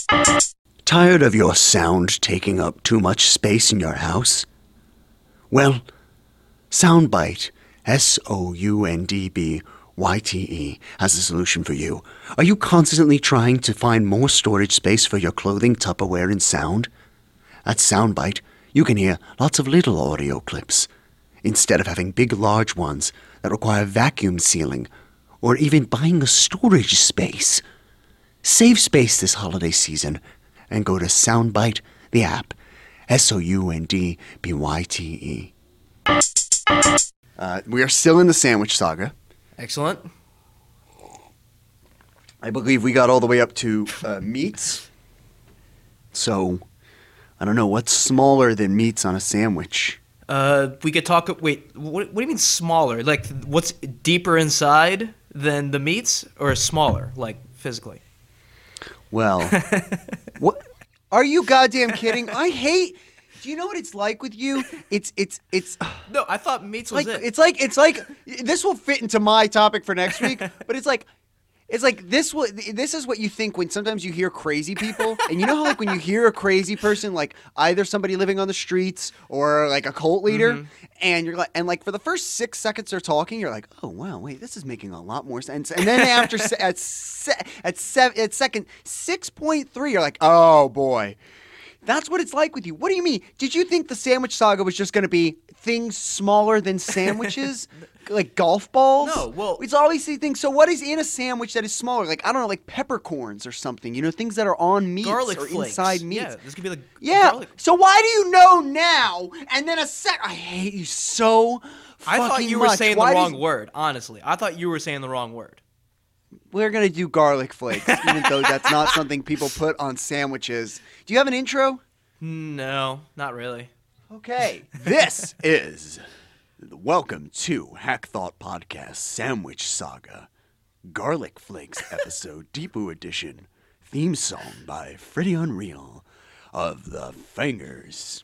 Tired of your sound taking up too much space in your house? Well, Soundbite, Soundbyte, has a solution for you. Are you constantly trying to find more storage space for your clothing, Tupperware, and sound? At Soundbite, you can hear lots of little audio clips, instead of having big, large ones that require vacuum sealing, or even buying a storage space. Save space this holiday season and go to Soundbite, the app, Soundbyte. We are still in the sandwich saga. Excellent. I believe we got all the way up to meats. So, I don't know, what's smaller than meats on a sandwich? We could talk. Wait, what do you mean smaller? Like, what's deeper inside than the meats, or smaller, like physically? Well, what? Are you goddamn kidding? I hate. Do you know what it's like with you? It's. No, I thought meats was like it. it's like this will fit into my topic for next week, but it's like this is what you think when sometimes you hear crazy people, and you know how like when you hear a crazy person, like either somebody living on the streets or like a cult leader, and you're like, and like for the first 6 seconds they're talking, you're like, oh wow, wait, this is making a lot more sense, and then after at second 6.3, you're like, oh boy. That's what it's like with you. What do you mean? Did you think the sandwich saga was just going to be things smaller than sandwiches? Like golf balls? No, well... It's obviously things. So what is in a sandwich that is smaller? Like, I don't know, like peppercorns or something. You know, things that are on meats garlic or flakes. inside meats. Yeah, this could be like garlic. So why do you know now? And then I hate you so fucking I thought you were much. saying the wrong word, honestly. I thought you were saying the wrong word. We're going to do garlic flakes, even though that's not something people put on sandwiches. Do you have an intro? No, not really. Okay. This is Welcome to Hack Thought Podcast Sandwich Saga. Garlic Flakes episode Deepu Edition. Theme song by Freddie Unreal of the Fangers.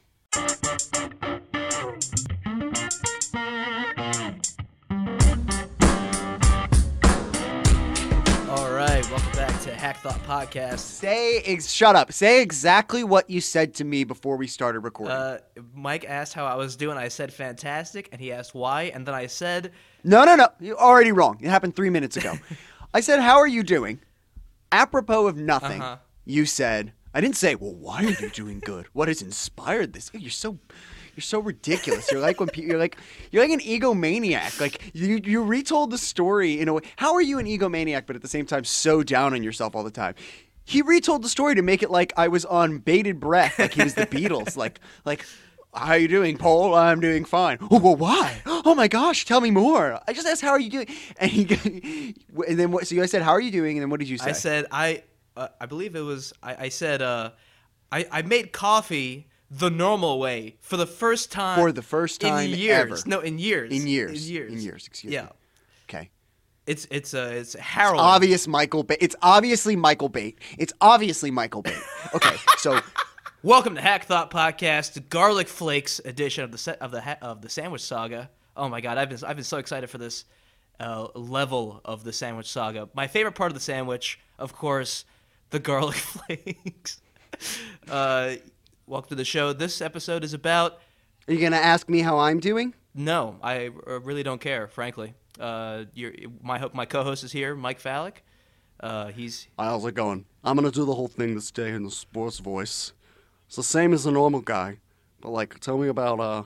All right, welcome back to Hack Thought Podcast. Shut up. Say exactly what you said to me before we started recording. Mike asked how I was doing. I said fantastic, and he asked why, and then I said... No. You're already wrong. It happened 3 minutes ago. I said, how are you doing? Apropos of nothing, You said... I didn't say, well, why are you doing good? What has inspired this? You're so ridiculous. You're like when you're like an egomaniac. Like you retold the story in a way. How are you an egomaniac, but at the same time so down on yourself all the time? He retold the story to make it like I was on bated breath, like he was the Beatles. Like how are you doing, Paul? I'm doing fine. Oh, well, why? Oh my gosh, tell me more. I just asked, how are you doing? And then what? So I said, how are you doing? And then what did you say? I said I believe it was I said I made coffee the normal way for the first time. For the first time in years. ever. No, in years. In years. Excuse me. Okay. It's harrowing. It's obviously Michael Bait. Okay, so welcome to Hack Thought Podcast, the Garlic Flakes edition of the Sandwich Saga. Oh my God, I've been so excited for this level of the Sandwich Saga. My favorite part of the sandwich, of course, the garlic flakes. Welcome to the show. This episode is about... Are you going to ask me how I'm doing? No, I really don't care, frankly. My co-host is here, Mike Fallick. How's it going? I'm going to do the whole thing this day in the sports voice. It's the same as a normal guy. But, like, tell me,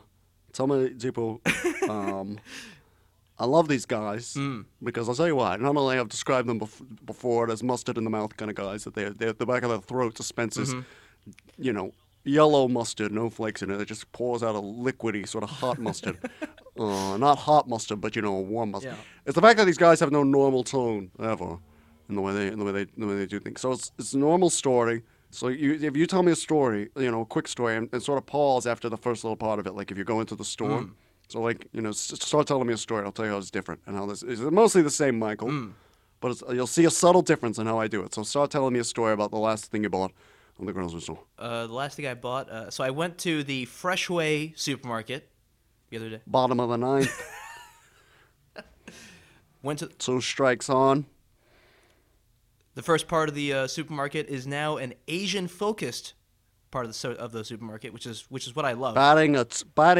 Deepu, I love these guys because I'll tell you what, not only I've described them before as mustard in the mouth kind of guys, that they're at the back of their throat dispenses, yellow mustard, no flakes in it. It just pours out a liquidy sort of hot mustard. Not hot mustard, but warm mustard. Yeah. It's the fact that these guys have no normal tone ever in the way they do things. So it's a normal story. So if you tell me a story, a quick story, and sort of pause after the first little part of it, like if you go into the store. So, start telling me a story. I'll tell you how it's different and how this is mostly the same, Michael. But you'll see a subtle difference in how I do it. So, start telling me a story about the last thing you bought on the grocery store. The last thing I bought, so I went to the Freshway supermarket the other day. Bottom of the ninth. Went to 2 strikes on. The first part of the supermarket is now an Asian-focused part of the supermarket, which is what I love. Batting a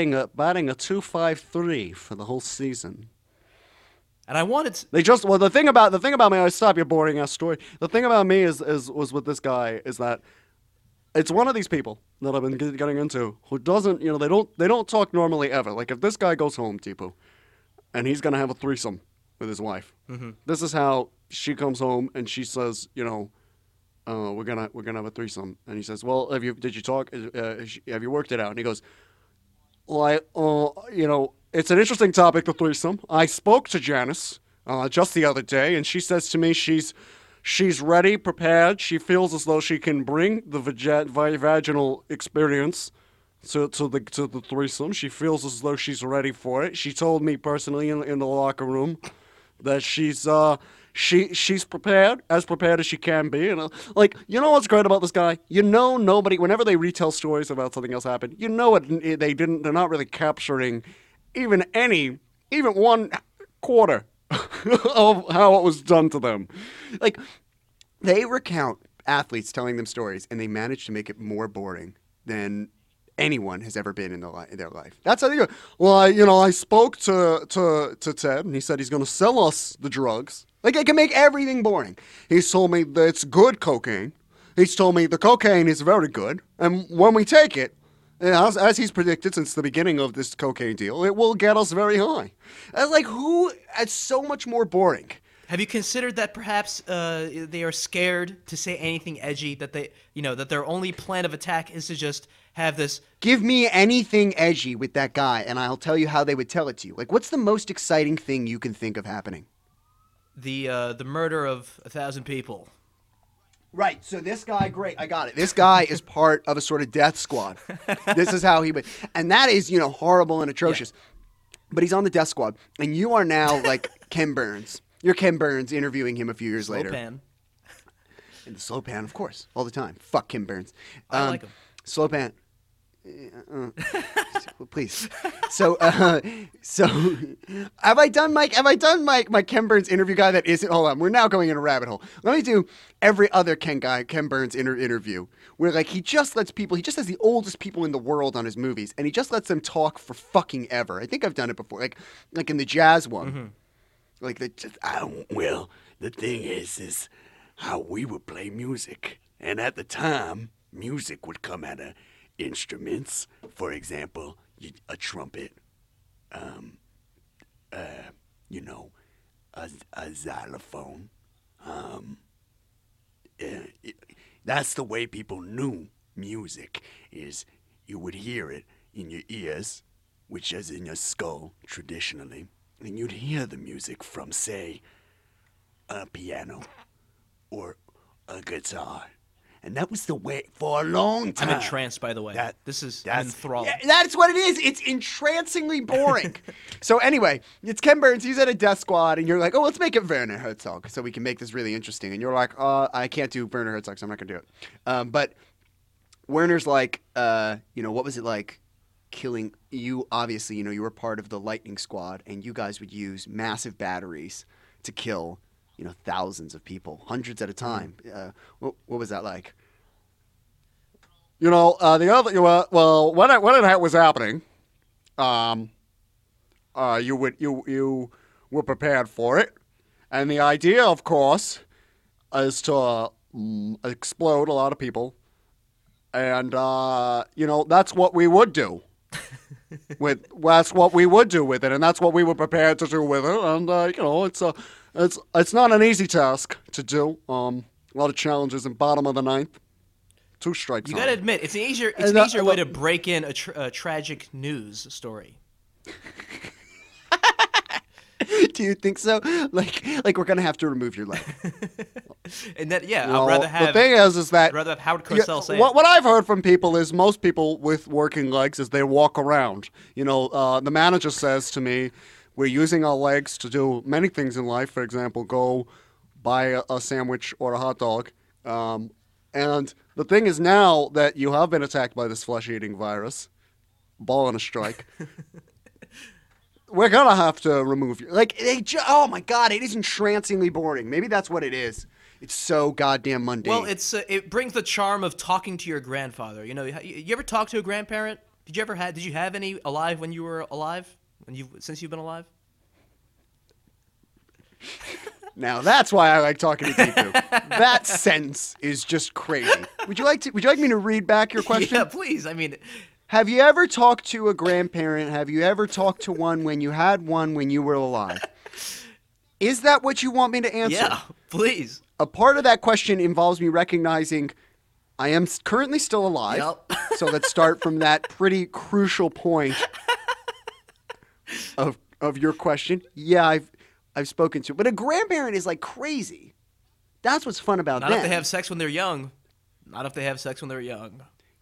253 for the whole season. And I wanted the thing about me, I stop your boring ass story. The thing about me was with this guy is that it's one of these people that I've been getting into who doesn't, they don't talk normally ever. Like if this guy goes home, Tipu, and he's gonna have a threesome with his wife. Mm-hmm. This is how she comes home and she says, we're gonna have a threesome, and he says, well, have you worked it out? And he goes, well, it's an interesting topic, the threesome. I spoke to Janice just the other day, and she says to me she's ready, prepared. She feels as though she can bring the vaginal experience to the threesome. She feels as though she's ready for it. She told me personally in the locker room that she's prepared as she can be. And what's great about this guy? Nobody, whenever they retell stories about something else happened, they're not really capturing even 1/4 of how it was done to them. Like, they recount athletes telling them stories, and they manage to make it more boring than anyone has ever been in their life. That's how they go. Well, I spoke to Ted, and he said he's going to sell us the drugs. Like, they can make everything boring. He's told me that it's good cocaine. He's told me the cocaine is very good, and when we take it, as he's predicted since the beginning of this cocaine deal, it will get us very high. And it's so much more boring. Have you considered that perhaps they are scared to say anything edgy, that that their only plan of attack is to just have this? Give me anything edgy with that guy, and I'll tell you how they would tell it to you. Like, what's the most exciting thing you can think of happening? The murder of 1,000 people. Right, so this guy, great, I got it. This guy is part of a sort of death squad. This is how he would, and that is, horrible and atrocious. Yeah. But he's on the death squad, and you are now like Ken Burns. You're Ken Burns interviewing him a few years later. Slopan. In the Slopan, of course, all the time. Fuck Ken Burns. I like him. Slopan. Please. So have I done my Ken Burns interview guy that isn't? Hold on, we're now going in a rabbit hole. Let me do every other Ken Burns interview where he just has the oldest people in the world on his movies, and he just lets them talk for fucking ever. I think I've done it before, like in the jazz one. Mm-hmm. Well, the thing is how we would play music, and at the time, music would come out of instruments. For example, a trumpet, a xylophone. That's the way people knew music, is you would hear it in your ears, which is in your skull traditionally, and you'd hear the music from, say, a piano or a guitar. And that was the way for a long time. I'm entranced, by the way. I'm enthralled. Yeah, that's what it is. It's entrancingly boring. So anyway, it's Ken Burns. He's at a death squad, and you're like, oh, let's make it Werner Herzog so we can make this really interesting. And you're like, I can't do Werner Herzog, so I'm not going to do it. But Werner's like, what was it like killing you? Obviously, you were part of the lightning squad, and you guys would use massive batteries to kill thousands of people, hundreds at a time. What was that like? When it was happening, you were prepared for it, and the idea, of course, is to explode a lot of people, and that's what we would do. That's what we would do with it, and that's what we were prepared to do with it, and it's not an easy task to do. A lot of challenges in bottom of the ninth. 2 strikes. You got to admit, it's an easier way to break in a tragic news story. Do you think so? Like we're gonna have to remove your leg. And that, I'd rather have. The thing is that I'd rather have Howard Cosell say what I've heard from people is most people with working legs is they walk around. The manager says to me, we're using our legs to do many things in life. For example, go buy a sandwich or a hot dog. And the thing is, now that you have been attacked by this flesh-eating virus, ball on a strike, we're going to have to remove you. Oh, my God, it is entrancingly boring. Maybe that's what it is. It's so goddamn mundane. Well, it brings the charm of talking to your grandfather. You know, you ever talk to a grandparent? Did you have any alive when you were alive? Since you've been alive? Now that's why I like talking to people. That sentence is just crazy. Would you like me to read back your question? Yeah, please. I mean, have you ever talked to a grandparent? Have you ever talked to one when you had one when you were alive? Is that what you want me to answer? yeah, please. A part of that question involves me recognizing I am currently still alive. Yep. So let's start from that pretty crucial point of your question. Yeah, I've spoken to, but a grandparent is like crazy. That's what's fun about Not them. if they have sex when they're young. Not if they have sex when they're young.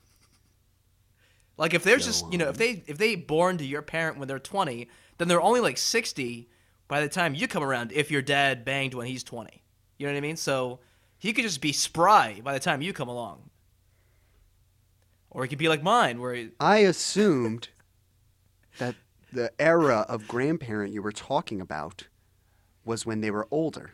Like if they're if they born to your parent when they're 20, then they're only like 60 by the time you come around. If your dad banged when he's 20, you know what I mean. So he could just be spry by the time you come along, or he could be like mine, where I assumed that the era of grandparent you were talking about was when they were older.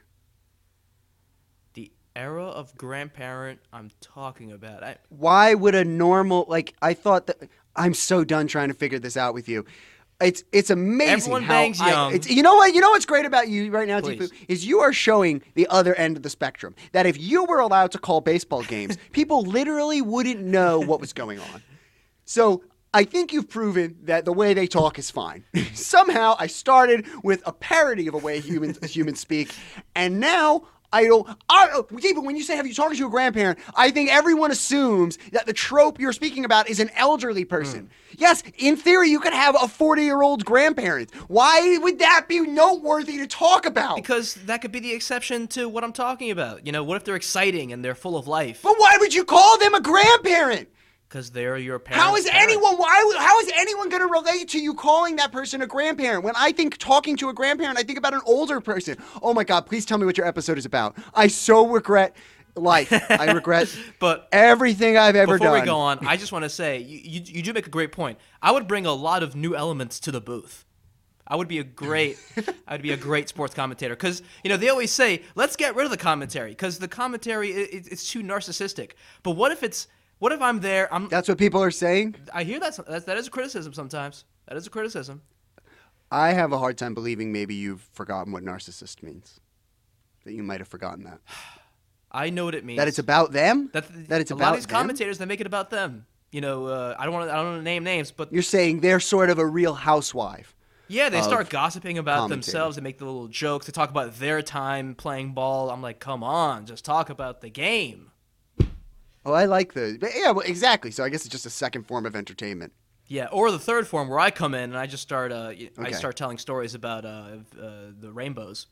the era of grandparent I'm talking about. Why would a normal, like, I thought that, I'm so done trying to figure this out with you. It's amazing Everyone how bangs young. You know what's great about you right now, Please. Tifu, is you are showing the other end of the spectrum. That if you were allowed to call baseball games, people literally wouldn't know what was going on. So I think you've proven that the way they talk is fine. Somehow I started with a parody of a way humans speak, and now even when you say, have you talked to a grandparent, I think everyone assumes that the trope you're speaking about is an elderly person. Yes, in theory, you could have a 40-year-old grandparent. Why would that be noteworthy to talk about? Because that could be the exception to what I'm talking about. You know, what if they're exciting and they're full of life? But why would you call them a grandparent? Because they're your parents. How is anyone going to relate to you calling that person a grandparent? When I think talking to a grandparent, I think about an older person. Oh my God, please tell me what your episode is about. I so regret life. I regret But everything I've ever done. before we go on, I just want to say, you do make a great point. I would bring a lot of new elements to the booth. I would be a great sports commentator, because they always say, let's get rid of the commentary, because the commentary it's too narcissistic. But what if I'm there? That's what people are saying? I hear that is a criticism sometimes. That is a criticism. I have a hard time believing maybe you've forgotten what narcissist means. That you might have forgotten that. I know what it means. That it's about them? That it's a about lot of these them? commentators, they make it about them. I don't want to name names, but You're saying they're sort of a real housewife. yeah, they of start gossiping about commentators. themselves. They make the little jokes. They talk about their time playing ball. I'm like, come on, just talk about the game. Oh, I like yeah, well, exactly. So I guess it's just a second form of entertainment. Yeah, or the third form where I come in and I just start Okay. I start telling stories about the rainbows.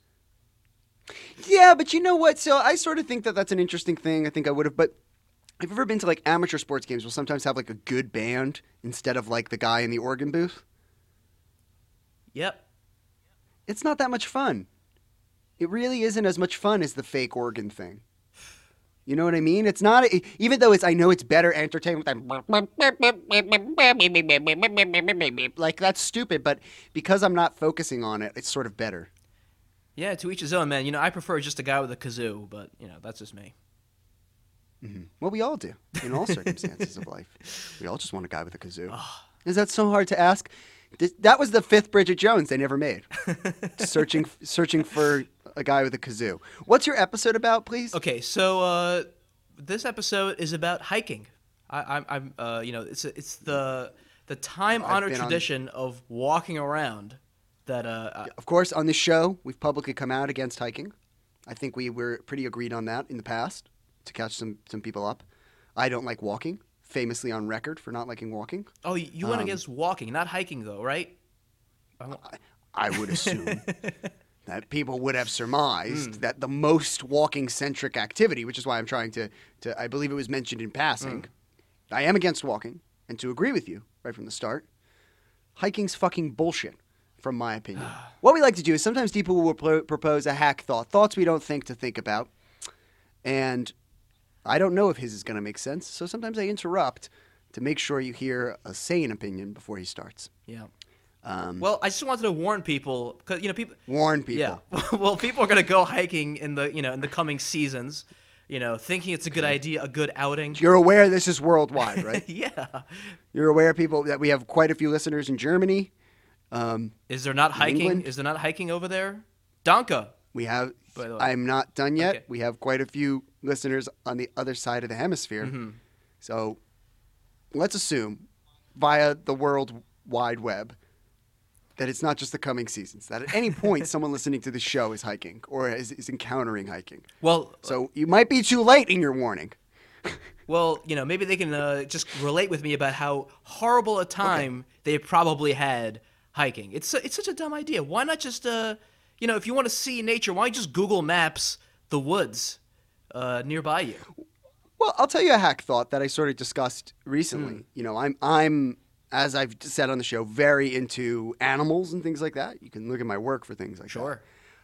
Yeah, but you know what? So I sort of think that that's an interesting thing. I think I would have, but have you ever been to like amateur sports games? We'll sometimes have like a good band instead of like the guy in the organ booth. Yep. It's not that much fun. It really isn't as much fun as the fake organ thing. You know what I mean? It's not, even though I know it's better entertainment than like that's stupid, but because I'm not focusing on it, it's sort of better. Yeah, to each his own, man. I prefer just a guy with a kazoo, but that's just me. Mm-hmm. Well, we all do in all circumstances of life. We all just want a guy with a kazoo. Is that so hard to ask? That was the fifth Bridget Jones they never made. searching for a guy with a kazoo. What's your episode about, please? Okay, so this episode is about hiking. I'm it's the time-honored tradition of walking around. That of course, on this show, we've publicly come out against hiking. I think we were pretty agreed on that in the past to catch some people up. I don't like walking. Famously on record for not liking walking. Oh, you went against walking, not hiking, though, right? I would assume that people would have surmised that the most walking-centric activity, which is why I'm trying to I believe it was mentioned in passing, I am against walking, and to agree with you right from the start, hiking's fucking bullshit, from my opinion. What we like to do is sometimes people will propose a hack thoughts we don't think to think about, and I don't know if his is going to make sense, so sometimes I interrupt to make sure you hear a sane opinion before he starts. Yeah. Well, I just wanted to warn people because people. Warn people. Yeah. Well, people are gonna go hiking in the in the coming seasons. Thinking it's a good idea, a good outing. You're aware this is worldwide, right? Yeah. You're aware, people, that we have quite a few listeners in Germany. Is there not hiking? England? Is there not hiking over there? Donka. We have. By the way. I'm not done yet. Okay. We have quite a few listeners on the other side of the hemisphere. Mm-hmm. So let's assume via the World Wide Web that it's not just the coming seasons. That at any point someone listening to the show is hiking or is encountering hiking. Well, So you might be too late in your warning. Well, maybe they can just relate with me about how horrible a time they probably had hiking. It's such a dumb idea. Why not just, if you want to see nature, why don't you just Google Maps the woods nearby you? Well, I'll tell you a hack thought that I sort of discussed recently. I'm as I've said on the show, very into animals and things like that. You can look at my work for things like that. Sure.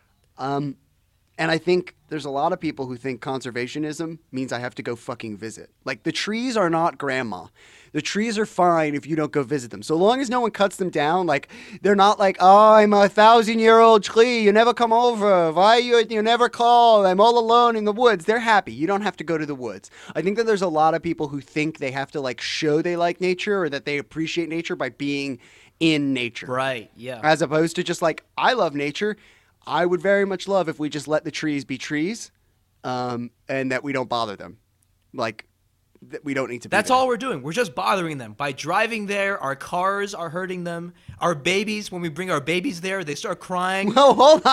And I think there's a lot of people who think conservationism means I have to go fucking visit. Like, the trees are not grandma. The trees are fine if you don't go visit them. So long as no one cuts them down, like, they're not like, oh, I'm a 1,000-year-old tree. You never come over. Why you never call? I'm all alone in the woods. They're happy. You don't have to go to the woods. I think that there's a lot of people who think they have to, like, show they like nature or that they appreciate nature by being in nature. Right, yeah. As opposed to just like, I love nature. I would very much love if we just let the trees be trees, and that we don't bother them. Like, that we don't need to be That's there. all we're doing. We're just bothering them. By driving there, our cars are hurting them. Our babies, when we bring our babies there, they start crying. Oh, hold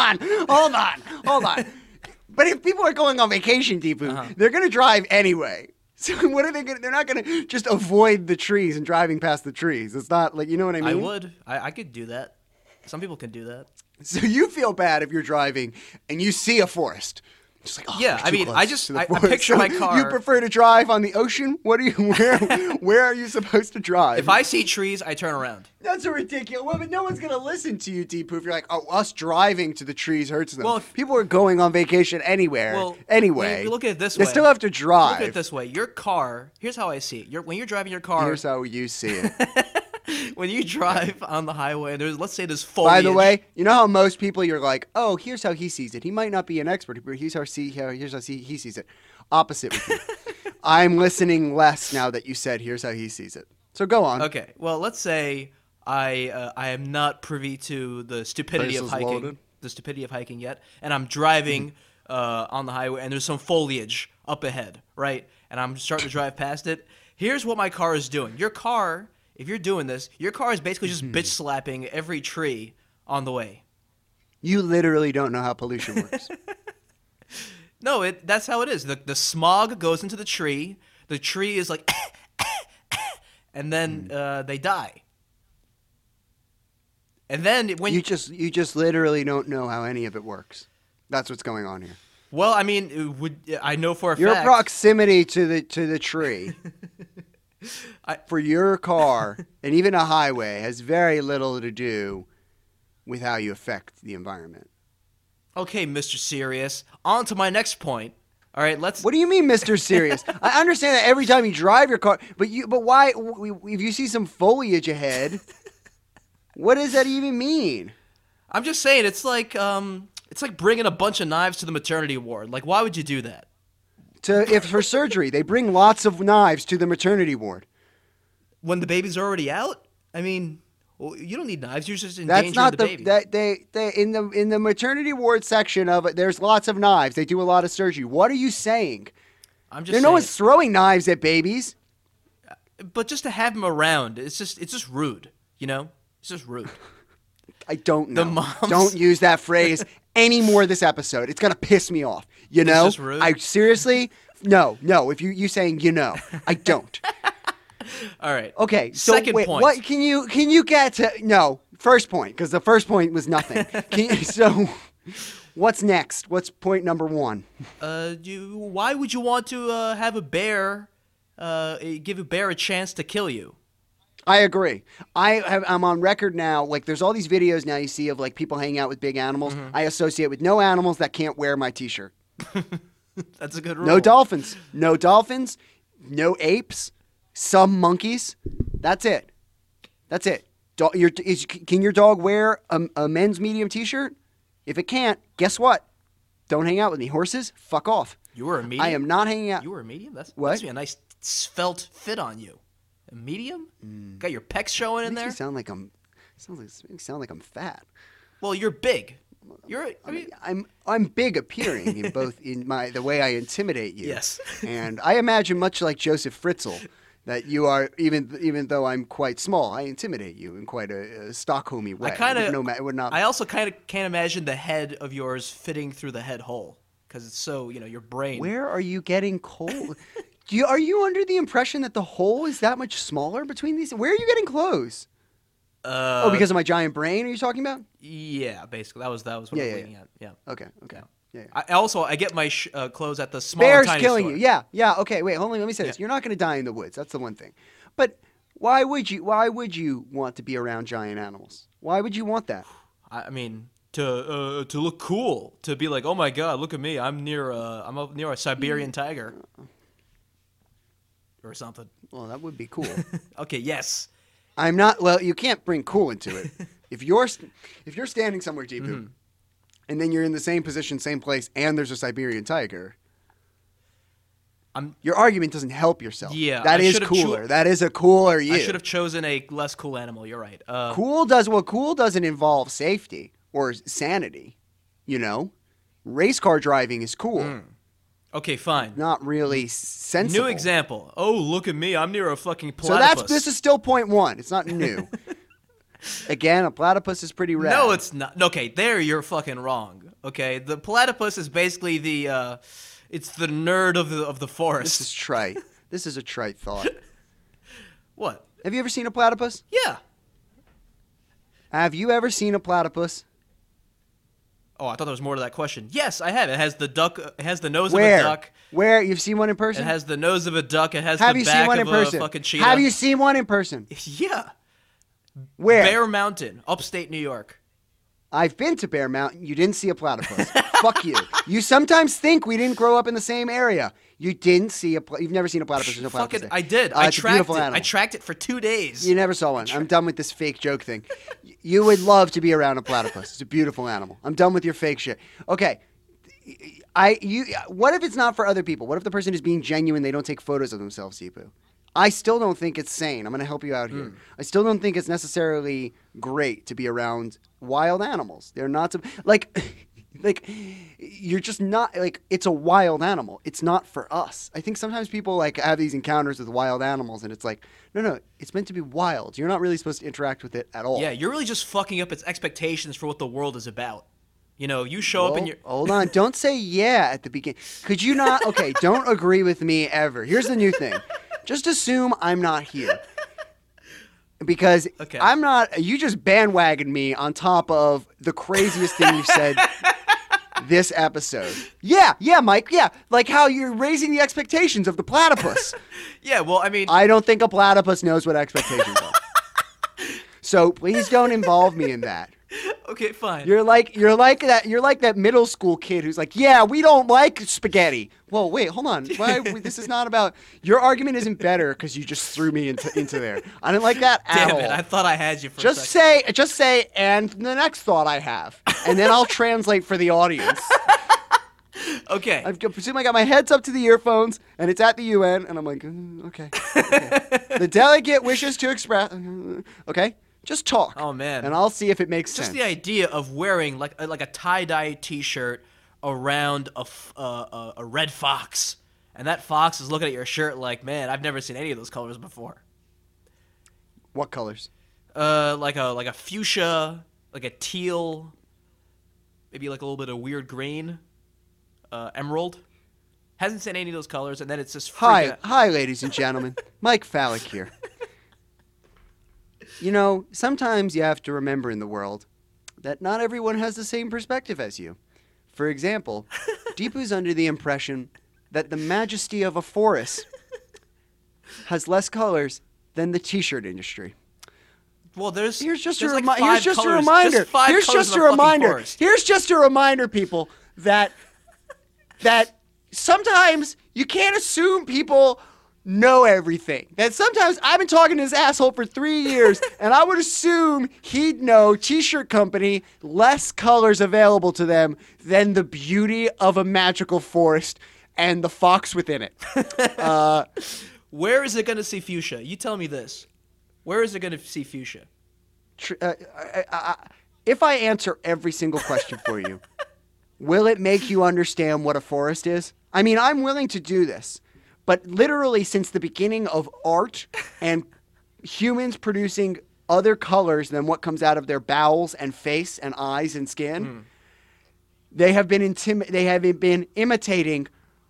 on. But if people are going on vacation, Deepu, they're going to drive anyway. So what are they going to... They're not going to just avoid the trees and driving past the trees. It's not like... You know what I mean? I would. I could do that. Some people can do that. So you feel bad if you're driving and you see a forest. Just like, oh, Yeah, we're I too mean, close I just- to the I forest. picture my So car- You prefer to drive on the ocean? Where are you supposed to drive? If I see trees, I turn around. That's a ridiculous. Well, but no one's gonna listen to you, Deepu. If you're like, oh, us driving to the trees hurts them. Well, Well, people are going on vacation anywhere. Well, anyway, when you look at it this they way. still have to drive. Look at it this way. Your car, here's how I see it. When you're driving your car, Here's how you see it. when you drive on the highway, and let's say there's foliage. By the way, you know how most people you're like, oh, here's how he sees it. He might not be an expert, but here's how he sees it. Opposite with you. I'm listening less now that you said here's how he sees it. So go on. Okay, well, let's say I am not privy to the stupidity of Face is hiking, loaded. yet, and I'm driving on the highway, and there's some foliage up ahead, right? And I'm starting to drive past it. Here's what my car is doing. Your car, if you're doing this, your car is basically just bitch slapping every tree on the way. You literally don't know how pollution works. No, that's how it is. The smog goes into the tree. The tree is like, and then they die. And then when you just literally don't know how any of it works. That's what's going on here. well, I mean, I know for a Your fact. proximity to the tree for your car and even a highway has very little to do with how you affect the environment. Okay, Mr. Serious. On to my next point. All right, let's. What do you mean, Mr. Serious? I understand that every time you drive your car, but why? If you see some foliage ahead, what does that even mean? I'm just saying, it's like bringing a bunch of knives to the maternity ward. Like, why would you do that? If for surgery, they bring lots of knives to the maternity ward. When the baby's already out? I mean, well, you don't need knives. You're just That's endangering not the baby. they in the maternity ward section of it. There's lots of knives. They do a lot of surgery. What are you saying? I'm just No saying. one's throwing knives at babies. But just to have him around, it's just rude. You know, it's just rude. I don't know. The moms- Don't use that phrase anymore this episode. It's gonna piss me off. You know? just rude? I seriously no. If you saying I don't. All right. Okay. So Second wait, point. what can you get to? No, first point because the first point was nothing. So what's next? What's point number one? Why would you want to have a bear? Give a bear a chance to kill you? I agree. I'm on record now. Like, there's all these videos now you see of like people hanging out with big animals. Mm-hmm. I associate with no animals that can't wear my T-shirt. That's a good rule. No dolphins. No dolphins. No apes. Some monkeys. That's it. Can your dog wear a men's medium T-shirt? If it can't, guess what? Don't hang out with me. Horses, fuck off. You were a medium? I am not hanging out. You were a medium? That What? must be a nice svelte fit on you. A medium? Got your pecs showing in Makes there? me sound like I'm. Makes me sound like I'm fat. Well, you're big. I'm big appearing in both in the way I intimidate you. Yes. And I imagine much like Joseph Fritzl, that you are even though I'm quite small, I intimidate you in quite a Stockholmy way. I also kind of can't imagine the head of yours fitting through the head hole because it's so your brain. Where are you getting cold? Are you under the impression that the hole is that much smaller between these? Where are you getting clothes? Because of my giant brain? Are you talking about? Yeah, basically that was what I was leaning at. Yeah. Okay. Yeah. I get my clothes at the small Bear's tiny killing store. you. Yeah. Okay, wait, hold on. Let me say this. You're not going to die in the woods. That's the one thing. But why would you want to be around giant animals? Why would you want that? I mean, to look cool, to be like, oh my god, look at me, I'm up near a Siberian tiger, or something. Well, that would be cool. Okay, yes. I'm not. Well, you can't bring cool into it. If you're standing somewhere, Deepu, and then you're in the same position, same place, and there's a Siberian tiger, your argument doesn't help yourself. Yeah, that is cooler. That is a cooler you. I should have chosen a less cool animal. You're right. Cool doesn't involve safety or sanity. Race car driving is cool. Okay, fine. Not really sensible. New example. Oh, look at me. I'm near a fucking platypus. So this is still point one. It's not new. Again, a platypus is pretty rad. No, it's not. Okay, there you're fucking wrong. Okay, the platypus is basically it's the nerd of the forest. This is trite. This is a trite thought. What? Have you ever seen a platypus? Yeah. Have you ever seen a platypus? Oh, I thought there was more to that question. Yes, I have. It has the duck. It has the nose Where? of a duck. Where? You've seen one in person? It has the nose of a duck. It has Have the you back seen one in of person? a fucking cheetah. Have you seen one in person? Yeah. Where? Bear Mountain, upstate New York. I've been to Bear Mountain. You didn't see a platypus. Fuck you. You sometimes think we didn't grow up in the same area. You didn't see you've never seen a platypus. There's no platypus there. I did. It's a beautiful animal. I tracked it for 2 days. You never saw one. I'm done with this fake joke thing. You would love to be around a platypus. It's a beautiful animal. I'm done with your fake shit. Okay. What if it's not for other people? What if the person is being genuine? They don't take photos of themselves, Deepu? I still don't think it's sane. I'm going to help you out here. I still don't think it's necessarily great to be around wild animals. They're not like you're just not it's a wild animal. It's not for us. I think sometimes people have these encounters with wild animals and it's like, no, it's meant to be wild. You're not really supposed to interact with it at all. Yeah, you're really just fucking up its expectations for what the world is about. You show up and you're... Hold on. Don't say yeah at the beginning. Could you not? Okay, don't agree with me ever. Here's the new thing. Just assume I'm not here. Because I'm not... You just bandwagoned me on top of the craziest thing you've said this episode. Yeah, Mike, yeah. Like how you're raising the expectations of the platypus. Yeah, well, I mean... I don't think a platypus knows what expectations are. So please don't involve me in that. Okay, fine. You're like that middle school kid who's like, yeah, we don't like spaghetti. Well, wait, hold on. This is not about your argument. Isn't better because you just threw me into there. I didn't like that at all. Damn it! I thought I had you for just a second. Just say, and the next thought I have, and then I'll translate for the audience. Okay. I presume I got my heads up to the earphones, and it's at the UN, and I'm like, okay. The delegate wishes to express. Okay. Just talk. Oh man! And I'll see if it makes sense. Just the idea of wearing like a tie-dye T-shirt around a red fox, and that fox is looking at your shirt like, man, I've never seen any of those colors before. What colors? Like a fuchsia, like a teal, maybe like a little bit of weird green, emerald. Hasn't seen any of those colors, and then it's just Hi, ladies and gentlemen. Mike Fallick here. Sometimes you have to remember in the world that not everyone has the same perspective as you. For example, Deepu's under the impression that the majesty of a forest has less colors than the T-shirt industry. Well, here's just a reminder. Here's just a reminder, people, that sometimes you can't assume people know everything. That sometimes I've been talking to this asshole for 3 years, and I would assume he'd know T-shirt company, less colors available to them than the beauty of a magical forest and the fox within it. Where is it going to see fuchsia? You tell me this. Where is it going to see fuchsia? If I answer every single question for you, will it make you understand what a forest is? I mean, I'm willing to do this, but literally since the beginning of art and humans producing other colors than what comes out of their bowels and face and eyes and skin, they have been imitating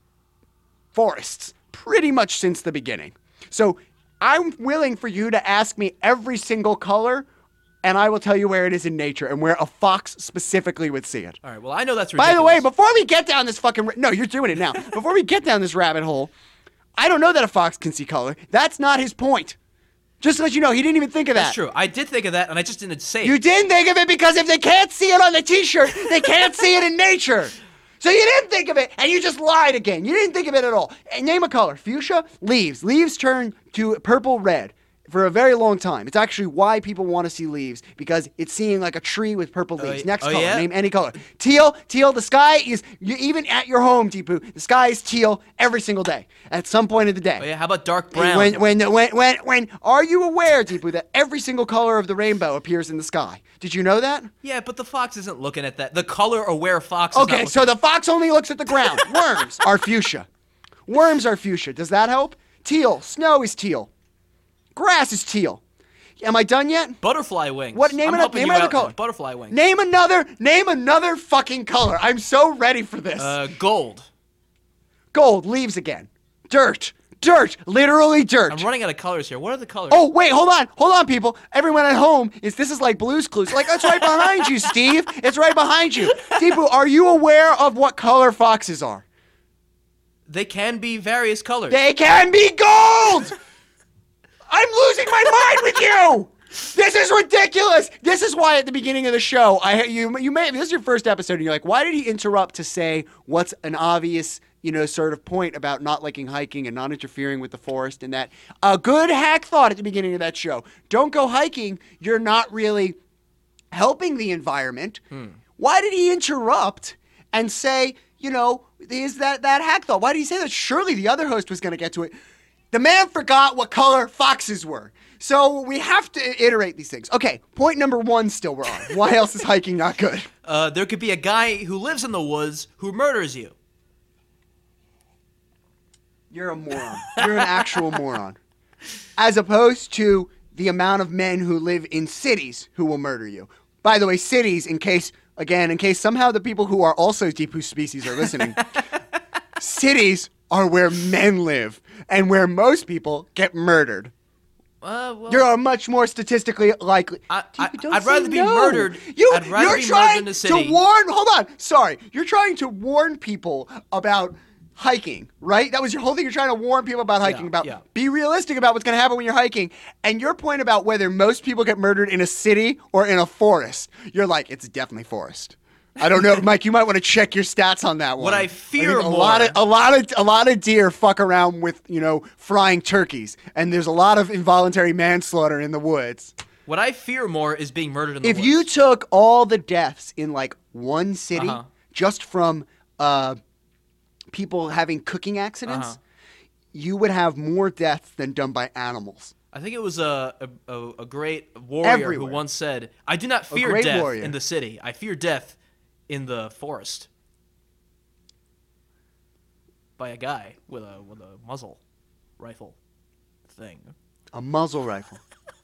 forests pretty much since the beginning. So I'm willing for you to ask me every single color, and I will tell you where it is in nature and where a fox specifically would see it. All right, well, I know that's ridiculous. By the way, before we get down this fucking... No, you're doing it now. Before we get down this rabbit hole, I don't know that a fox can see color. That's not his point. Just to let you know, he didn't even think of that. That's true. I did think of that, and I just didn't say it. You didn't think of it because if they can't see it on the T-shirt, they can't see it in nature. So you didn't think of it, and you just lied again. You didn't think of it at all. And name a color. Fuchsia, leaves. Leaves turn to purple-red for a very long time. It's actually why people want to see leaves, because it's seeing like a tree with purple leaves. Next color. Yeah? Name any color. Teal. The sky is, even at your home, Deepu, the sky is teal every single day at some point of the day. Oh, yeah, how about dark brown? When are you aware, Deepu, that every single color of the rainbow appears in the sky? Did you know that? Yeah, but the fox isn't looking at that. The color-aware fox is not Okay, so the fox only looks at the ground. Worms are fuchsia. Worms are fuchsia. Does that help? Teal. Snow is teal. Grass is teal. Am I done yet? Butterfly wings. What? Name another color. Butterfly wings. Name another fucking color. I'm so ready for this. Gold. Gold. Leaves again. Dirt. Literally dirt. I'm running out of colors here. What are the colors? Oh, wait, hold on, people. Everyone at home, this is like Blue's Clues. Like, it's right behind you, Steve. It's right behind you. Deepu, are you aware of what color foxes are? They can be various colors. They can be gold! I'm losing my mind with you! This is ridiculous! This is why at the beginning of the show, this is your first episode, and you're like, why did he interrupt to say what's an obvious, sort of point about not liking hiking and not interfering with the forest, and that a good hack thought at the beginning of that show. Don't go hiking. You're not really helping the environment. Why did he interrupt and say, is that hack thought? Why did he say that? Surely the other host was going to get to it. The man forgot what color foxes were. So we have to iterate these things. Okay, point number 1 still we're on. Why else is hiking not good? There could be a guy who lives in the woods who murders you. You're a moron. You're an actual moron. As opposed to the amount of men who live in cities who will murder you. By the way, cities, in case somehow the people who are also Deepu species are listening, cities are where men live and where most people get murdered. You're much more statistically likely. I'd rather be murdered. I'd rather be murdered in the city. Hold on. Sorry. You're trying to warn people about hiking, right? That was your whole thing. You're trying to warn people about hiking, be realistic about what's going to happen when you're hiking. And your point about whether most people get murdered in a city or in a forest, you're like, it's definitely forest. I don't know, Mike. You might want to check your stats on that one. What I fear a lot of deer fuck around with frying turkeys, and there's a lot of involuntary manslaughter in the woods. What I fear more is being murdered in the woods. If you took all the deaths in like one city, just from people having cooking accidents, you would have more deaths than done by animals. I think it was a great warrior who once said, "I do not fear death in the city. I fear death in the forest." By a guy with a muzzle rifle thing. A muzzle rifle.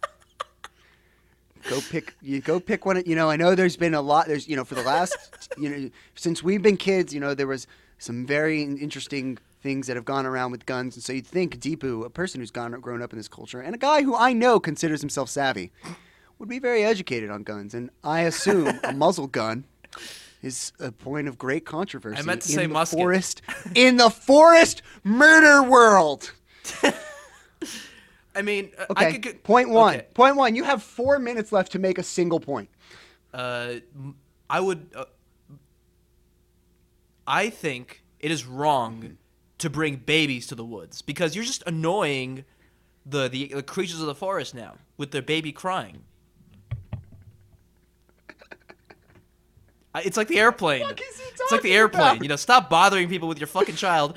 Go pick one. I know there's been a lot. There's for the last since we've been kids. There was some very interesting things that have gone around with guns, and so you'd think Deepu, a person who's grown up in this culture, and a guy who I know considers himself savvy, would be very educated on guns, and I assume a muzzle gun is a point of great controversy. I meant to say musket. In the forest murder world. I mean, okay. Point one. Okay. Point 1. You have 4 minutes left to make a single point. I would. I think it is wrong to bring babies to the woods because you're just annoying the creatures of the forest now with their baby crying. It's like the airplane. It's like the airplane. You know, stop bothering people with your fucking child.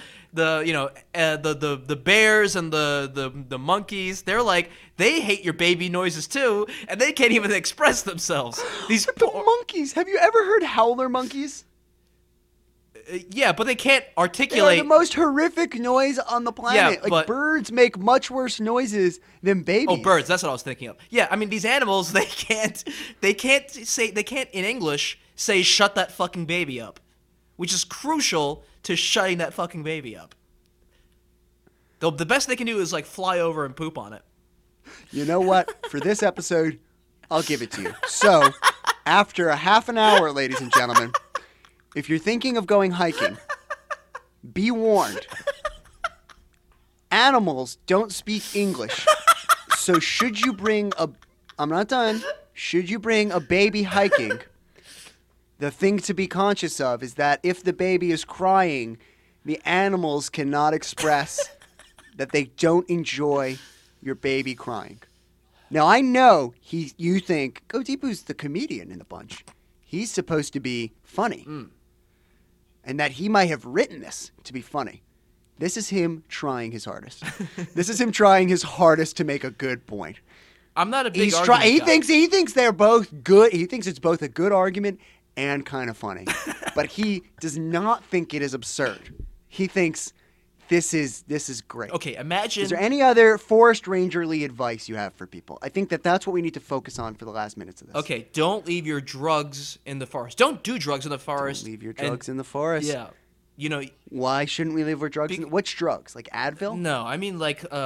The bears and the monkeys, they hate your baby noises too, and they can't even express themselves. These monkeys. Have you ever heard howler monkeys? Yeah, but they can't They articulate. are the most horrific noise on the planet. Yeah, but birds make much worse noises than babies. Oh, birds. That's what I was thinking of. Yeah, I mean these animals. They can't in English say shut that fucking baby up, which is crucial to shutting that fucking baby up. The best they can do is fly over and poop on it. You know what? For this episode, I'll give it to you. So, after a half an hour, ladies and gentlemen, if you're thinking of going hiking, be warned. Animals don't speak English. So should you bring I'm not done. Should you bring a baby hiking, the thing to be conscious of is that if the baby is crying, the animals cannot express that they don't enjoy your baby crying. Now, I know you think Godeepu's the comedian in the bunch. He's supposed to be funny. And that he might have written this to be funny. This is him trying his hardest. This is him trying his hardest to make a good point. I'm not a big argument guy. He thinks they're both good. He thinks it's both a good argument and kind of funny. But he does not think it is absurd. He thinks this is great. Okay, imagine. Is there any other forest rangerly advice you have for people? I think that's what we need to focus on for the last minutes of this. Okay, don't leave your drugs in the forest. Don't do drugs in the forest. Don't leave your drugs in the forest. Yeah. You know. Why shouldn't we leave our drugs in? Which drugs? Like Advil? No, I mean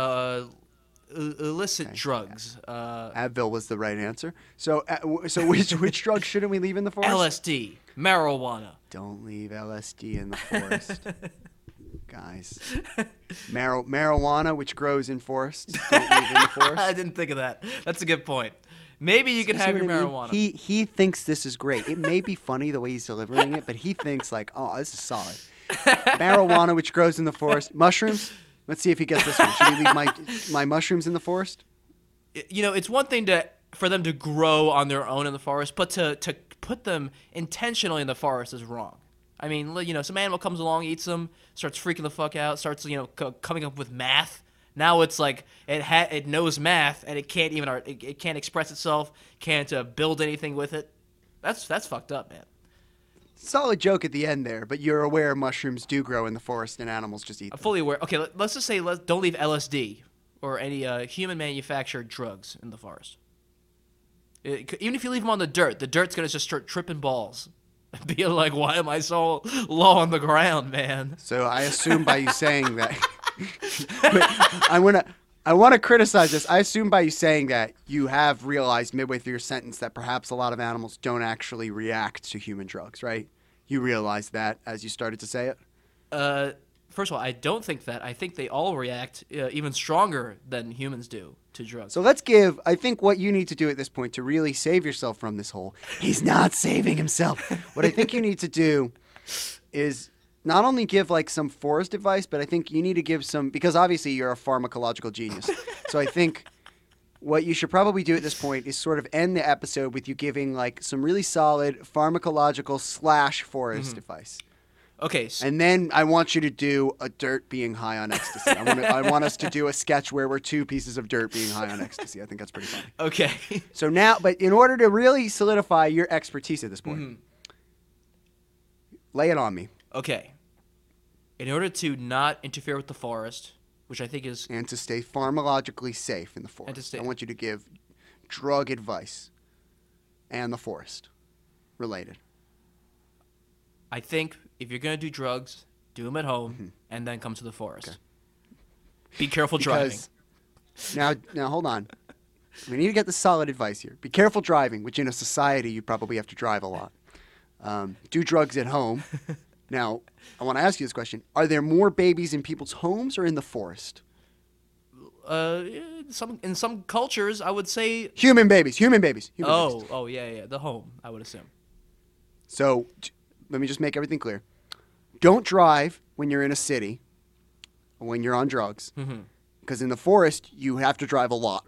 illicit drugs. Advil was the right answer. So which drugs shouldn't we leave in the forest? LSD, marijuana. Don't leave LSD in the forest, guys. Marijuana, which grows in forests, don't leave in the forest. I didn't think of that. That's a good point. Maybe you can have your marijuana. He thinks this is great. It may be funny the way he's delivering it, but he thinks oh, this is solid. Marijuana, which grows in the forest. Mushrooms. Let's see if he gets this one. Should we leave my mushrooms in the forest? You know, it's one thing for them to grow on their own in the forest, but to put them intentionally in the forest is wrong. I mean, you know, some animal comes along, eats them, starts freaking the fuck out, starts, you know, coming up with math. Now it's like it knows math and it can't even it can't express itself, can't build anything with it. That's fucked up, man. Solid joke at the end there, but you're aware mushrooms do grow in the forest and animals just eat them. I'm fully aware. Okay, let's just say don't leave LSD or any human manufactured drugs in the forest. Even if you leave them on the dirt's gonna just start tripping balls. Being like, why am I so low on the ground, man? So I assume by you saying that, I want to criticize this. I assume by you saying that you have realized midway through your sentence that perhaps a lot of animals don't actually react to human drugs, right? You realized that as you started to say it? First of all, I don't think that. I think they all react even stronger than humans do to drugs. So I think what you need to do at this point to really save yourself from this hole, he's not saving himself. What I think you need to do is not only give some forest advice, but I think you need to give some, because obviously you're a pharmacological genius. So I think what you should probably do at this point is sort of end the episode with you giving some really solid pharmacological / forest advice. Okay. And then I want you to do a dirt being high on ecstasy. I want us to do a sketch where we're two pieces of dirt being high on ecstasy. I think that's pretty funny. Okay. So now, but in order to really solidify your expertise at this point, lay it on me. Okay. In order to not interfere with the forest, which I think is... And to stay pharmacologically safe in the forest. I want you to give drug advice and the forest related. I think if you're going to do drugs, do them at home and then come to the forest. Okay. Be careful driving. Now hold on. We need to get the solid advice here. Be careful driving, which in a society you probably have to drive a lot. Do drugs at home. Now, I want to ask you this question. Are there more babies in people's homes or in the forest? In some cultures, I would say... Human babies. Oh, yeah. The home, I would assume. So, let me just make everything clear. Don't drive when you're in a city. when you're on drugs. Because in the forest, you have to drive a lot.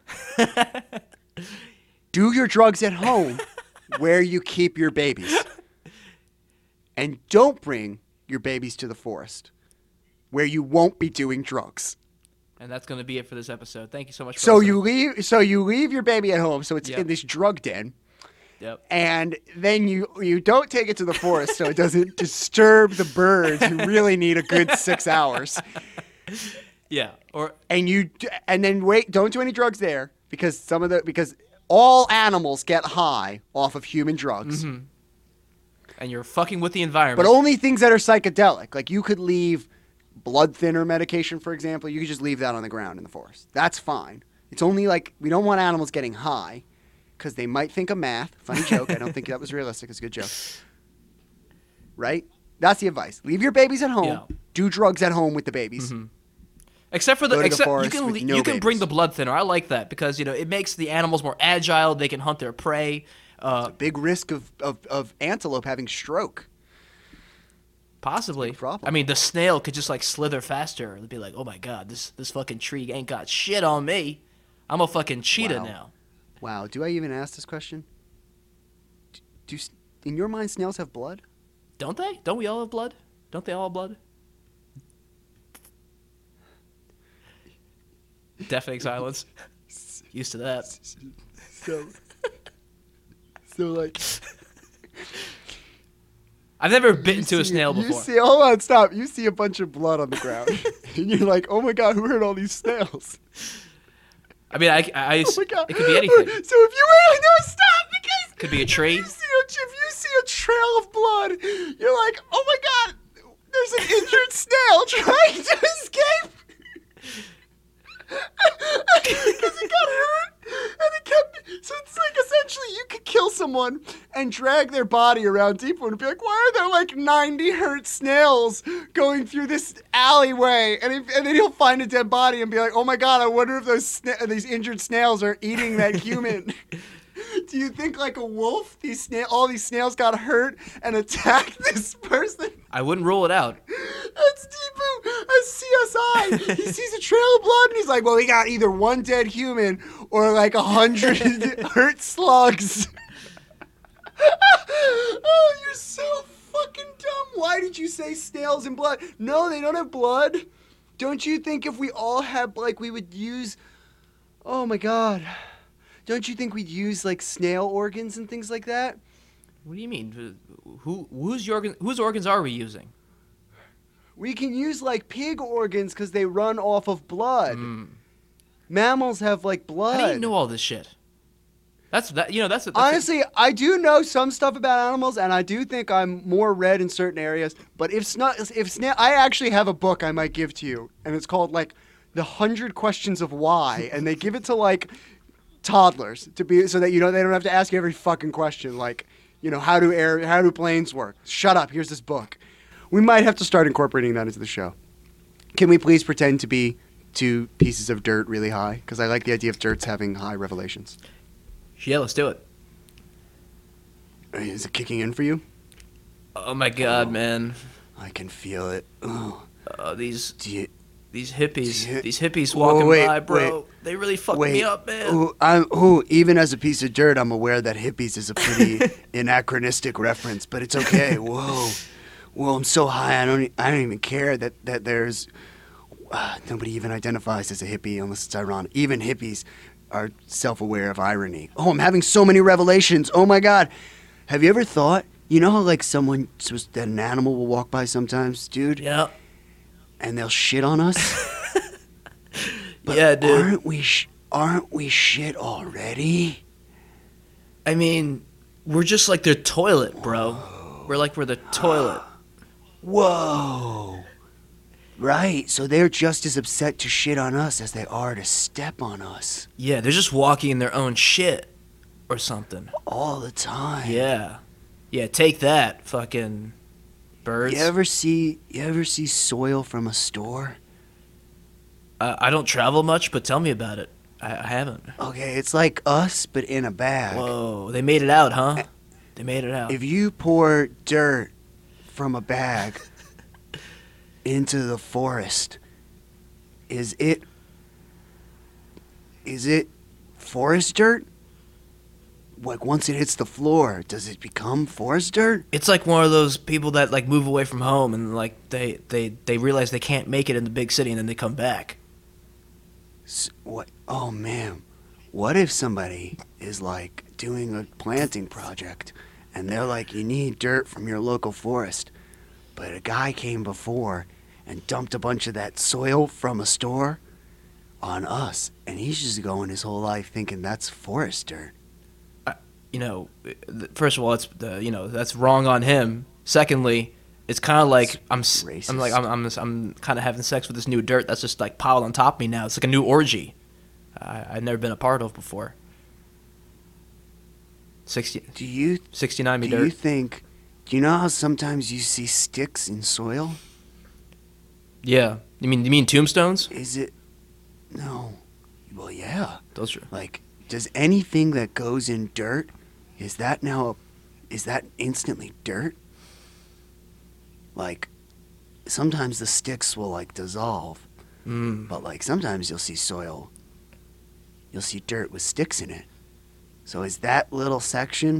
Do your drugs at home where you keep your babies. And don't bring your babies to the forest where you won't be doing drugs. And that's going to be it for this episode. Thank you so much for So listening. you leave your baby at home, so it's in this drug den. Yep. And then you don't take it to the forest so it doesn't disturb the birds who really need a good 6 hours. Yeah. And then wait, don't do any drugs there because because all animals get high off of human drugs. Mm-hmm. And you're fucking with the environment. But only things that are psychedelic. Like you could leave blood thinner medication, for example. You could just leave that on the ground in the forest. That's fine. It's only like we don't want animals getting high because they might think of math. Funny joke. I don't think that was realistic. It's a good joke. Right? That's the advice. Leave your babies at home. Yeah. Do drugs at home with the babies. Mm-hmm. Except for the forest you with can no you can babies. bring the blood thinner. I like that because it makes the animals more agile. They can hunt their prey. Big risk of antelope having stroke. Possibly. Problem. I mean, the snail could just like slither faster. It'd be like, oh my god, this fucking tree ain't got shit on me. I'm a fucking cheetah now. Wow. Do I even ask this question? Do in your mind snails have blood? Don't they? Don't we all have blood? Don't they all have blood? Deafening silence. Used to that. So like, I've never bitten to a snail You before. see, hold on, stop. You see a bunch of blood on the ground, and you're like, "Oh my god, who hurt all these snails?" I mean, I Oh my god, it could be anything. So if you wait, no, stop, because Could be a tree. If you see a trail of blood, you're like, "Oh my god, there's an injured snail trying to escape." Because it got hurt, and it kept. So it's like essentially you could kill someone and drag their body around Deepwood and be like, "Why are there like 90 hurt snails going through this alleyway?" And then he'll find a dead body and be like, "Oh my god, I wonder if these injured snails are eating that human." Do you think like a wolf? All these snails got hurt and attacked this person. I wouldn't rule it out. That's Deepu as CSI. He sees a trail of blood and he's like, well, we got either one dead human or like 100 hurt slugs. Oh, you're so fucking dumb. Why did you say snails and blood? No, they don't have blood. Don't you think if we all had, like, we would use... Oh, my God. Don't you think we'd use, like, snail organs and things like that? What do you mean? Whose organs are we using? We can use, like, pig organs because they run off of blood. Mammals have, like, blood. How do you know all this shit? That's Honestly, I do know some stuff about animals, and I do think I'm more read in certain areas. But I actually have a book I might give to you, and it's called, like, The 100 Questions of Why, and they give it to, like... toddlers so that they don't have to ask you every fucking question like how do planes work. Shut up, here's this book. We might have to start incorporating that into the show. Can we please pretend to be two pieces of dirt really high, because I like the idea of dirts having high revelations. Yeah, let's do it. Is it kicking in for you? Oh my god, man. I can feel it. These Do you, hippies walking by, bro. They really fucked me up, man. Even as a piece of dirt, I'm aware that hippies is a pretty anachronistic reference, but it's okay. Whoa, I'm so high. I don't even care that there's nobody even identifies as a hippie unless it's ironic. Even hippies are self-aware of irony. Oh, I'm having so many revelations. Oh my god, have you ever thought? You know how like that an animal will walk by sometimes, dude? Yeah. And they'll shit on us. But yeah, dude. Aren't we shit already? I mean, we're just like their toilet, bro. We're the toilet. Whoa. Right, so they're just as upset to shit on us as they are to step on us. Yeah, they're just walking in their own shit or something. All the time. Yeah. Yeah, take that, fucking birds. You ever see soil from a store? I don't travel much, but tell me about it. I haven't. Okay, it's like us, but in a bag. Whoa, they made it out, huh? They made it out. If you pour dirt from a bag into the forest, is it forest dirt? Like once it hits the floor, does it become forest dirt? It's like one of those people that like move away from home and like they realize they can't make it in the big city and then they come back. What? Oh man, what if somebody is like doing a planting project and they're like, you need dirt from your local forest, but a guy came before and dumped a bunch of that soil from a store on us, and he's just going his whole life thinking that's forest dirt. You know, first of all, it's that's wrong on him. Secondly, it's kind of like I'm kind of having sex with this new dirt that's just like piled on top of me now. It's like a new orgy I've never been a part of before. 69 me dirt. Do you think? Do you know how sometimes you see sticks in soil? Yeah, you mean tombstones? Is it? No. Well, yeah. Those are like. Does anything that goes in dirt, is that instantly dirt? Like, sometimes the sticks will like dissolve, but like sometimes you'll see soil, you'll see dirt with sticks in it. So is that little section?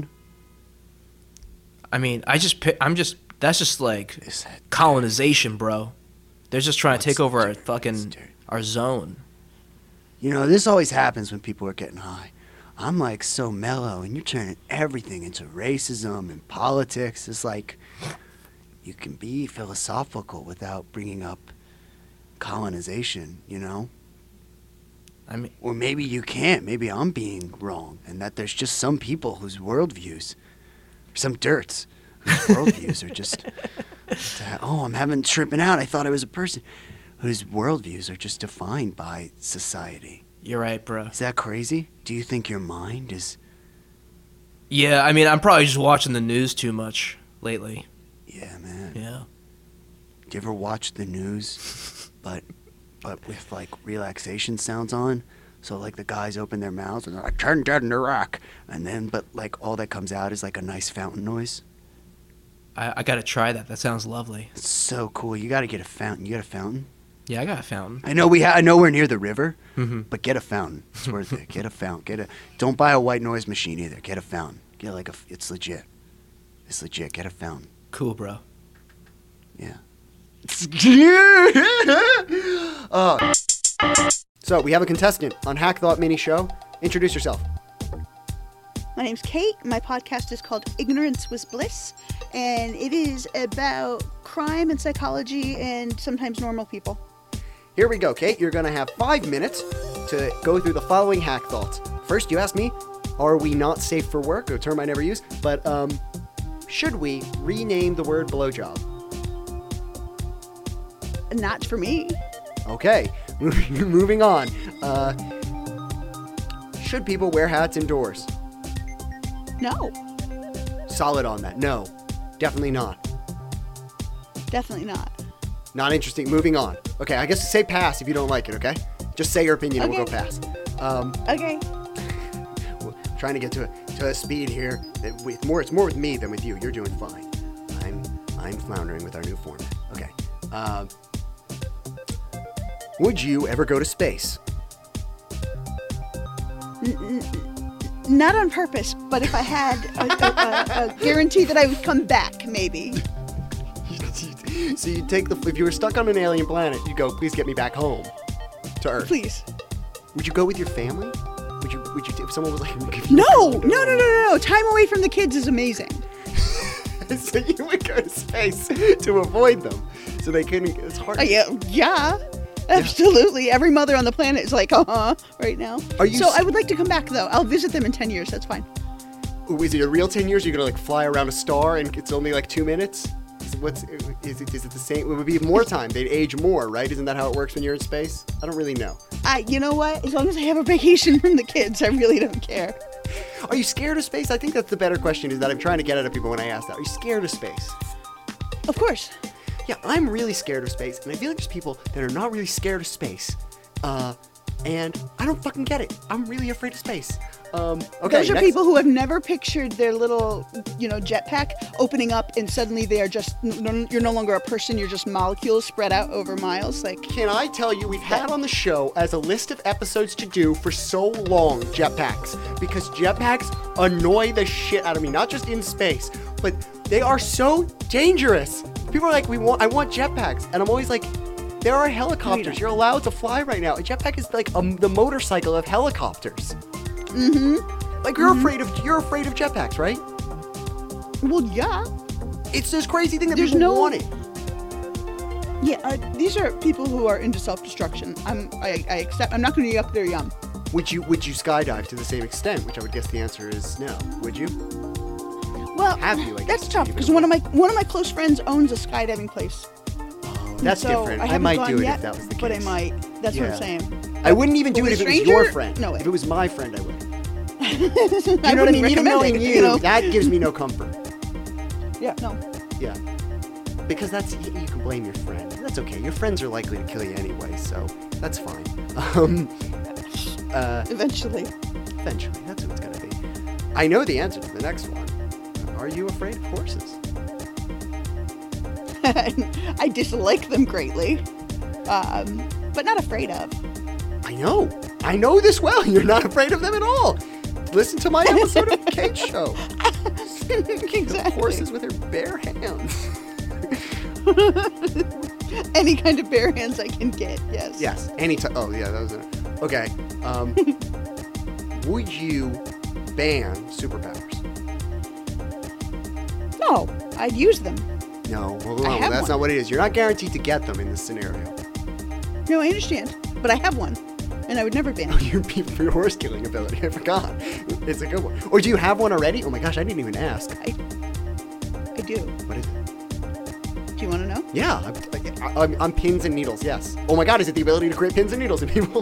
I mean, that's just like colonization, bro. They're just trying to take over our zone. You know, this always happens when people are getting high. I'm like so mellow, and you're turning everything into racism and politics. It's like you can be philosophical without bringing up colonization, you know? I mean, or maybe you can't. Maybe I'm being wrong, and that there's just some people whose worldviews, some dirts, whose worldviews are just, I'm tripping out. I thought I was a person. Whose worldviews are just defined by society. You're right, bro. Is that crazy? Do you think your mind is... Yeah, I mean, I'm probably just watching the news too much lately. Yeah, man. Yeah. Do you ever watch the news, but with, like, relaxation sounds on? So, like, the guys open their mouths and they're like, turn dead in Iraq. And then, but, like, all that comes out is, like, a nice fountain noise. I gotta try that. That sounds lovely. It's so cool. You gotta get a fountain. You got a fountain? Yeah, I got a fountain. I know we're near the river, but get a fountain. It's worth it. Get a fountain. Don't buy a white noise machine either. Get a fountain. Get it's legit. It's legit. Get a fountain. Cool, bro. Yeah. So we have a contestant on Hack Thought Mini Show. Introduce yourself. My name's Kate. My podcast is called Ignorance Was Bliss, and it is about crime and psychology and sometimes normal people. Here we go, Kate. You're going to have 5 minutes to go through the following hack thoughts. First, you ask me, are we not safe for work? A term I never use. But should we rename the word blowjob? Not for me. Okay. Moving on. Should people wear hats indoors? No. Solid on that. No. Definitely not. Definitely not. Not interesting. Moving on. Okay, I guess say pass if you don't like it, okay? Just say your opinion and we'll go pass. Okay. We're trying to get to a speed here. It's more with me than with you. You're doing fine. I'm floundering with our new format. Okay. Would you ever go to space? Not on purpose, but if I had a guarantee that I would come back, maybe. So you if you were stuck on an alien planet, you go, please get me back home to Earth. Please. Would you go with your family? Would you if someone was like, No. Time away from the kids is amazing. So you would go to space to avoid them, so they couldn't. It's hard. Yeah. Absolutely. Yeah. Every mother on the planet is like, right now. I would like to come back, though. I'll visit them in 10 years. That's fine. Ooh, is it a real 10 years? You're going to, fly around a star and it's only, 2 minutes? Is it the same? It would be more time. They'd age more, right? Isn't that how it works when you're in space? I don't really know. You know what? As long as I have a vacation from the kids, I really don't care. Are you scared of space? I think that's the better question is that I'm trying to get out of people when I ask that. Are you scared of space? Of course. Yeah, I'm really scared of space, and I feel like there's people that are not really scared of space. And I don't fucking get it. I'm really afraid of space. Okay, Those are next. people who have never pictured their little, jetpack opening up and suddenly they are just, you're no longer a person, you're just molecules spread out over miles. Like, Can I tell you, we've had on the show as a list of episodes to do for so long, jetpacks. Because jetpacks annoy the shit out of me, not just in space, but they are so dangerous. People are like, I want jetpacks. And I'm always like, there are helicopters. You're allowed to fly right now. A jetpack is like the motorcycle of helicopters. Mm-hmm. Like you're afraid of jetpacks, right? well, yeah. It's this crazy thing that There's people no- want it. Yeah, these are people who are into self-destruction. I accept. I'm not going to be up there young. Would you skydive to the same extent? Which I would guess the answer is no. Would you? Well, Have you, I that's guess, tough even because one of my close friends owns a skydiving place. That's So different. I haven't might gone do it yet, if that was the case. But I might. That's what Yeah. I'm saying. I wouldn't even do With it a if it was your stranger? friend. No way. If it was my friend, I would. I You know what I wouldn't mean? Even recommend knowing it, you, that gives me no comfort. Yeah, no. Yeah. Because you can blame your friend. That's okay. Your friends are likely to kill you anyway, so that's fine. Eventually. Eventually, that's what it's gonna be. I know the answer to the next one. Are you afraid of horses? I dislike them greatly, but not afraid of. I know this well. You're not afraid of them at all. Listen to my episode of Kate's show. Exactly. Horses with her bare hands. Any kind of bare hands I can get, yes. Yes. Anytime. Oh, yeah, that was it. Okay. Would you ban superpowers? No, I'd use them. No. Well, I no, have that's one. not what it is. You're not guaranteed to get them in this scenario. No, I understand, but I have one, and I would never ban it. Your horse killing ability. I forgot. It's a good one. Or do you have one already? Oh my gosh, I didn't even ask. I do. What is it? Do you want to know? Yeah, I'm pins and needles. Yes. Oh my God, is it the ability to create pins and needles in people?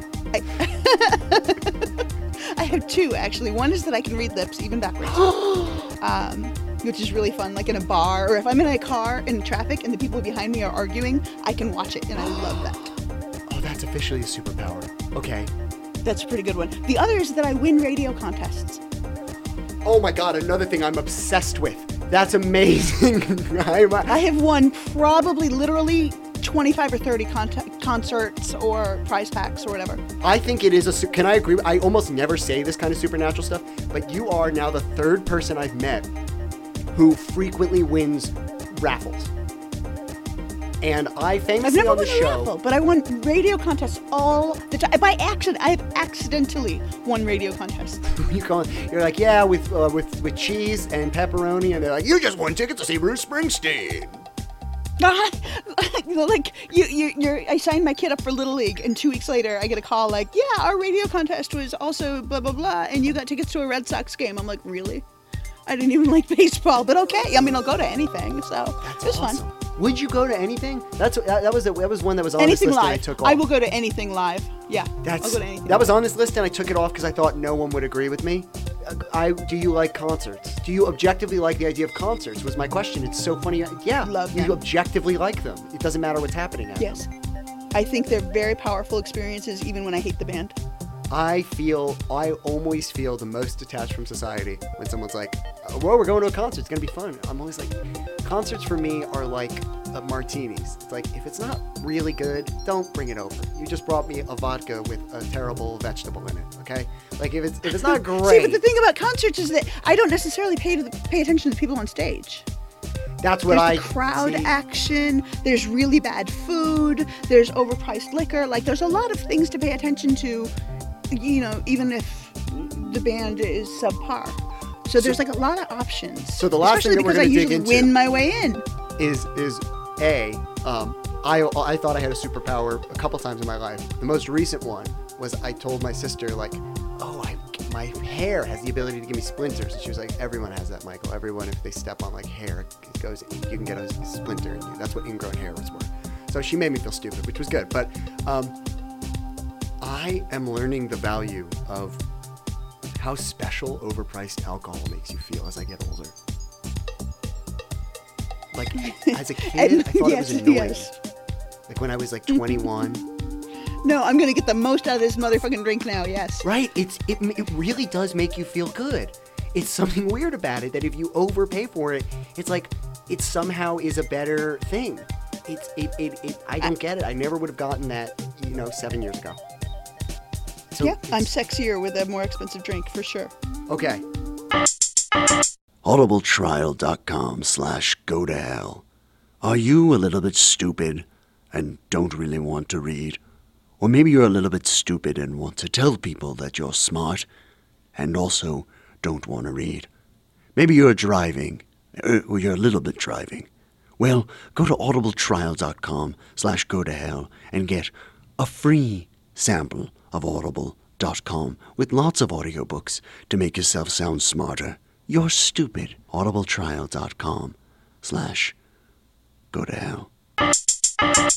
I have two, actually. One is that I can read lips, even backwards. Which is really fun, like in a bar, or if I'm in a car in traffic and the people behind me are arguing, I can watch it, and I love that. Oh, that's officially a superpower. Okay. That's a pretty good one. The other is that I win radio contests. Oh my God, another thing I'm obsessed with. That's amazing. I have won probably literally 25 or 30 concerts or prize packs or whatever. I think it is can I agree? I almost never say this kind of supernatural stuff, but you are now the third person I've met who frequently wins raffles. And I I've famously never on won the a show. raffle, but I won radio contests all the time. By accident, I have accidentally won radio contests. You're like, yeah, with cheese and pepperoni, and they're like, you just won tickets to see Bruce Springsteen. I signed my kid up for Little League, and 2 weeks later, I get a call like, yeah, our radio contest was also blah, blah, blah, and you got tickets to a Red Sox game. I'm like, really? I didn't even like baseball, but okay. I mean, I'll go to anything, so it was awesome. fun. Would you go to anything? That was one that was on Anything this list live. that I took off. I will go to anything live. Yeah, I'll go to anything. That was on this list, and I took it off because I thought no one would agree with me. Do you like concerts? Do you objectively like the idea of concerts? Was my question. It's so funny. Yeah, Love you them. objectively like them. It doesn't matter what's happening at them. Yes. I think they're very powerful experiences, even when I hate the band. I always feel the most detached from society when someone's like, well, we're going to a concert. It's going to be fun. I'm always like, concerts for me are like martinis. It's like, if it's not really good, don't bring it over. You just brought me a vodka with a terrible vegetable in it, okay? Like, if it's not great. See, but the thing about concerts is that I don't necessarily pay attention to the people on stage. That's what There's the crowd see. action, there's really bad food, there's overpriced liquor. Like, there's a lot of things to pay attention to, even if the band is subpar. So there's like a lot of options. So the last Especially thing that we're because going I to dig usually into win my way in. is I thought I had a superpower a couple times in my life. The most recent one was I told my sister, like, my hair has the ability to give me splinters. And she was like, everyone has that, Michael. Everyone, if they step on like hair, it goes, you can get a splinter in you. That's what ingrown hair was for. So she made me feel stupid, which was good. But I am learning the value of how special overpriced alcohol makes you feel as I get older. Like, as a kid, I thought it was annoying. Yes. Like when I was like 21, No, I'm gonna get the most out of this motherfucking drink now. Yes. Right? It really does make you feel good. It's something weird about it that if you overpay for it, it's like it somehow is a better thing. I don't get it. I never would have gotten that, 7 years ago. So Yeah, I'm sexier with a more expensive drink for sure. Okay. audibletrial.com/go-to-hell. Are you a little bit stupid and don't really want to read? Or maybe you're a little bit stupid and want to tell people that you're smart and also don't want to read. Maybe you're driving, or you're a little bit driving. Well, go to audibletrial.com/go-to-hell and get a free sample of audible.com with lots of audiobooks to make yourself sound smarter. You're stupid. audibletrial.com/go-to-hell.